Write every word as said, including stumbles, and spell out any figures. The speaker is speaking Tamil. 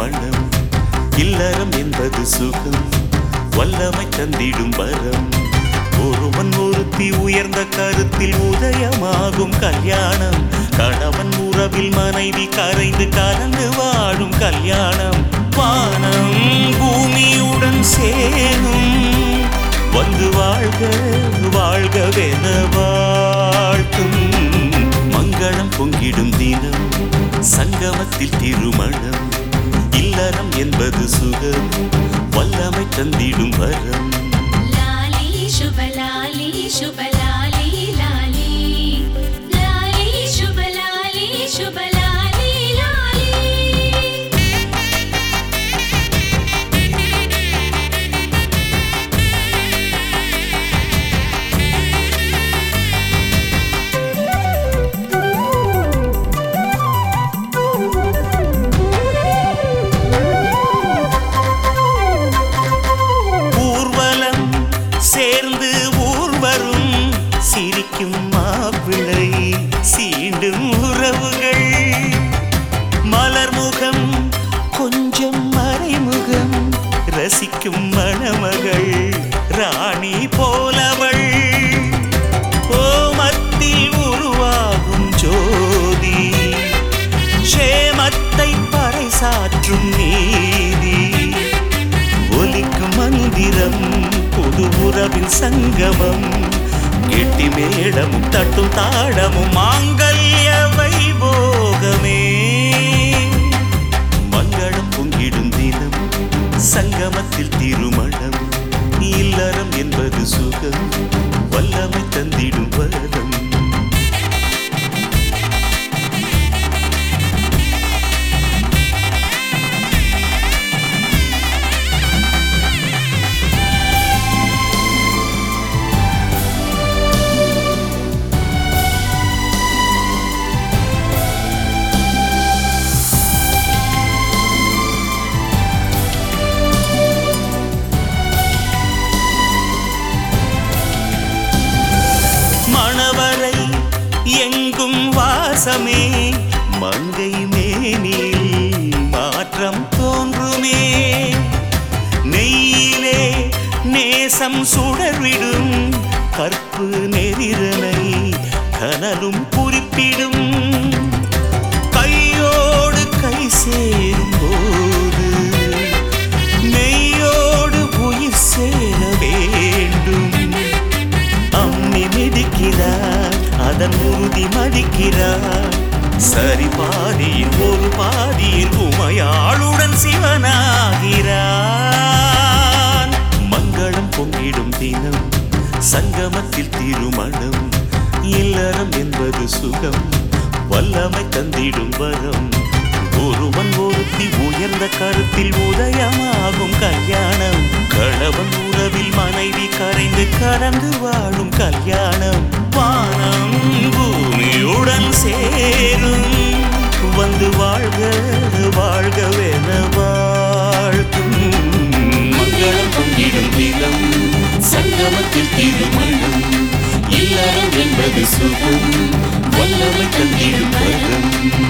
திருமணம். இல்லறம் என்பது சுகம், வல்லமை தந்திடும் வரம். ஒருவன் ஒருத்தி உயர்ந்த கருத்தில் உதயமாகும் கல்யாணம். கணவன் உறவில் மனைவி கரைந்து கலந்து வாழும் கல்யாணம். வானம் பூமியுடன் சேரும், வந்து வாழ்க வாழ்கவென வாழ்த்தும். மங்களம் பொங்கிடும் தினம், சங்கமத்தில் திருமணம். இல்லறம் என்பது சுகம், வல்லமை தந்திடும் வரம். லாலி சுபலாலி சுபலாலி லாலி லாலி சுபலாலி சுபலாலி லாலி. ஊர்வலம் சேர்ந்து ஊர்வரும், சிரிக்கும் மாப்பிள்ளை சீண்டும் உறவுகள். மலர்முகம் கொஞ்சம் மறைமுகம், ரசிக்கும் மணமகள் ராணி போலவள். ஓமத்தில் உருவாகும் ஜோதி, சேமத்தை பறைசாற்றும் நீதி. ஒலிக்கும் மந்திரம் புது உறவின் சங்கமம். கெட்டி மேளமும் தட்டும் தாளமும் மாங்கல்ய வைபோகமே. மங்களம் பொங்கிடும் தினம், சங்கமத்தில் திருமணம். இல்லறம் என்பது சுகம், வல்லமை தந்திடும் வரம். மணவரை எங்கும் வாசமே, மங்கை மேனில் மாற்றம் தோன்றுமே. நெய்யிலே நேசம் சுடர்விடும், கற்பு நெறிரனை கனலும் குறிப்பிடும். கையோடு கை சேரும் போது மெய்யோடு உயிர் சேர வேண்டும். அம்மி மிதிக்கிறார், அதன் உறுதி மதிக்கிறார். சரி பாதியில் ஒரு பாதியில் உமையாளுடன் சிவனாகிறான். மங்களம் பொங்கிடும் தினம், சங்கமத்தில் திருமணம். இல்லறம் என்பது சுகம், வல்லமை தந்திடும் வரம். ஒருவன் ஒருத்தி உயர்ந்த கருத்தில் உதயமாகும் கல்யாணம். கணவன் உறவில் மனைவி கரைந்து கலந்து வாழும் கல்யாணம். வானம் பூமியுடன் சேரும், வந்து வாழ்க வாழ்கவென வாழ்த்தும். மங்களம் பொங்கிடும் தினம், சங்கமத்தில் திருமணம். இல்லறம் என்பது சுகம், வல்லமை தந்திடும் வரம்.